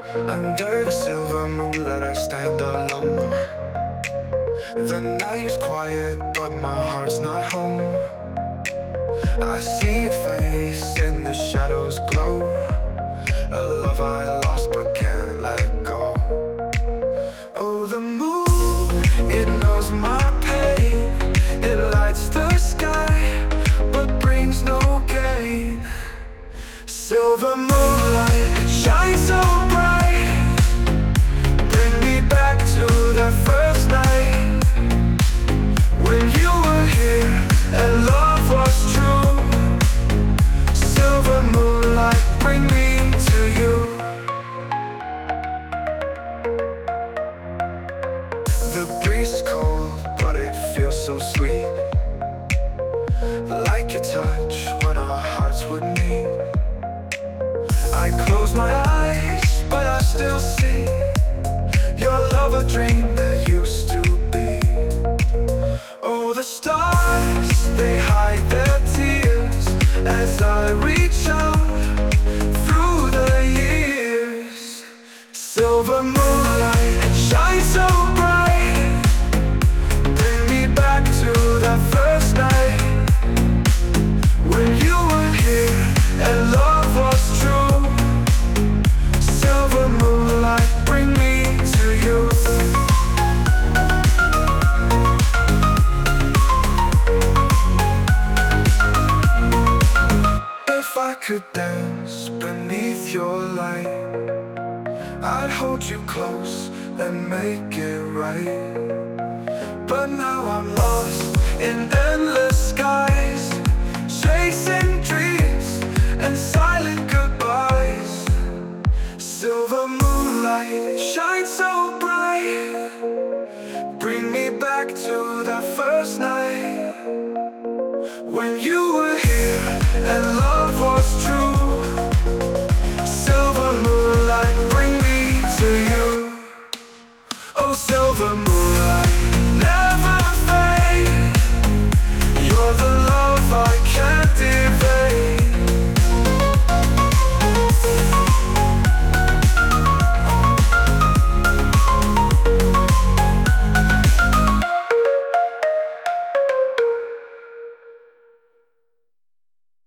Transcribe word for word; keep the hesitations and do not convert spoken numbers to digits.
Under the silver moonlight I stand alone. The night is quiet but my heart's not home. I see your face in the shadows glow. A love I lost but can't let go. Oh, the moon, it knows my pain. It lights the sky but brings no gain. Silver moonlight, it shines so bright. Bring me back to that first night when you were here and love was true. Silver moonlight, bring me to you. The breeze is cold, but it feels so sweet, like your touch when our hearts would meet. I close my eyes, but I still see your love, a dream that used to be. Oh, the stars, they hide their tears as I reach out through the years. Silver moonlight, it shines so bright. Bring me back to that first night when you were here and love was true. Silver moonlight, bring me to you. If I could dance beneath your light, I'd hold you close and make it right. But now I'm lost in endless skies, chasing dreams and silent goodbyes. Silver moonlight, shine so bright. Bring me back to that first night when you were here and love was true. Silver moonlight, bring me to you. Oh, silver moonlight.